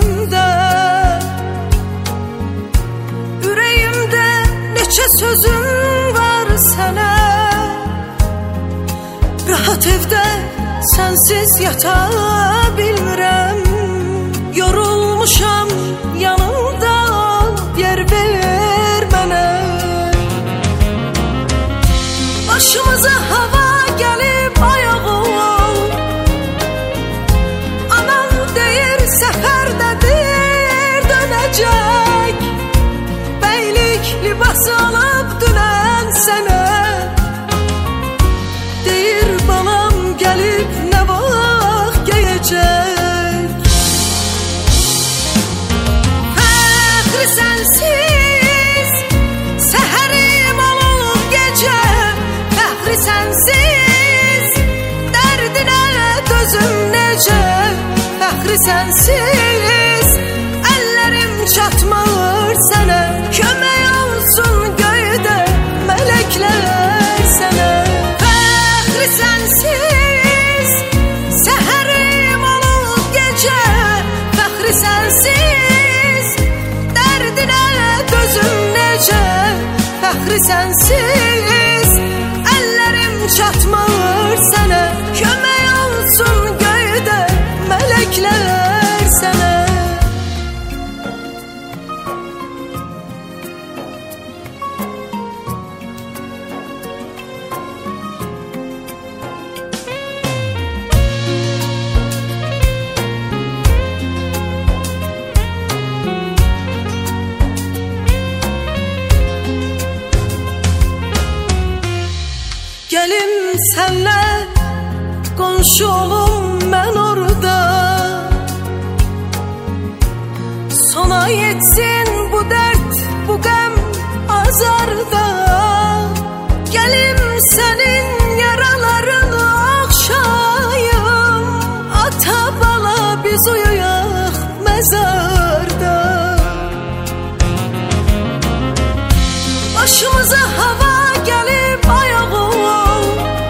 gözümdə, ürəyimdə neçə sözüm var sənə. Rahat evdə sənsiz yata bilmirəm, yorulmuşam yanımda, yer ver mənə. Başımıza hava gəlib ayağım, anam deyir səfərdədir dönəcək, bəylik libası alıb dünən sənə. Deyir balam gəlib nə vaxt geyəcək. Fəxri sənsiz səhərim olub gecə, fəxri sənsiz dərdinə dözüm necə. Fəxri sənsiz əllərim çatmır sənə, kömək olsun göydə mələklər sənə. Fəxri sənsiz səhərim olub gecə, fəxri sənsiz dərdinə dözüm necə. Fəxri sənsiz əllərim çatmır sənə, kömək olsun göydə mələklər sənə. Gəlim sənlə qonşu olum mən orada, sona yetsin bu dərd, bu qəm azarda. Gəlim sənin yaralarını oxşayım, ata bala biz uyuyaq məzarda. Başımıza hava gəlib ayağım,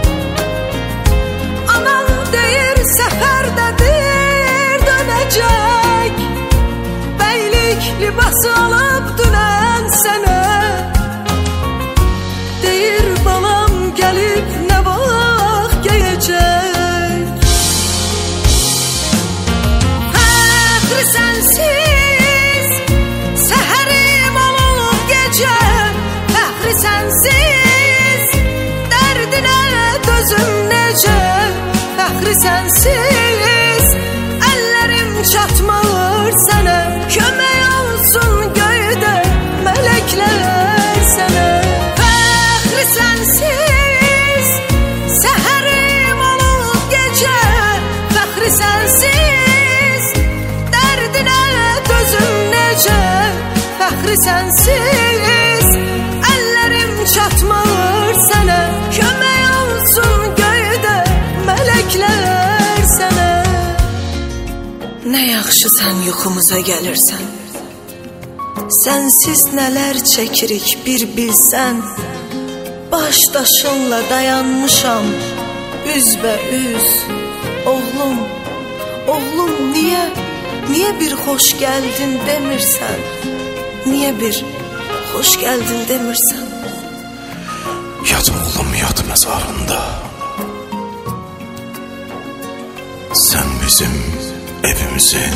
anam deyir səfərdədir dönəcək, bəylik libası alıb dünən sənə. Deyir balam gəlib nə vaxt geyəcək. Fəxri sənsiz səhərim olub gecə, fəxri sənsiz dərdinə dözüm necə. Fəxri sənsiz əllərim çatmır sənə, kömək olsun göydə mələklər sənə. Fəxri sənsiz səhərim olub gecə, fəxri sənsiz dərdinə dözüm necə. Fəxri sənsiz əllərim çatmır sənə, kömək olsun göydə mələklər sənə. Nə yaxşı sən yuxumuza gəlirsən, sənsiz nələr çəkirik bir bilsən. Baş daşınla dayanmışam üzbəüz, oğlum, oğlum niyə bir xoş gəldin demirsən, niyə bir xoş gəldin demirsən. Yat oğlum yat məzarında, sən bizim evimizin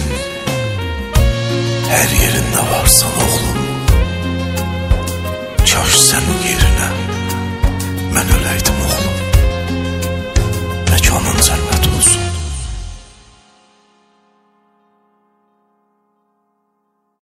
hər yerində varsan oğlum. Kaş sənin yerinə mən öləydim oğlum.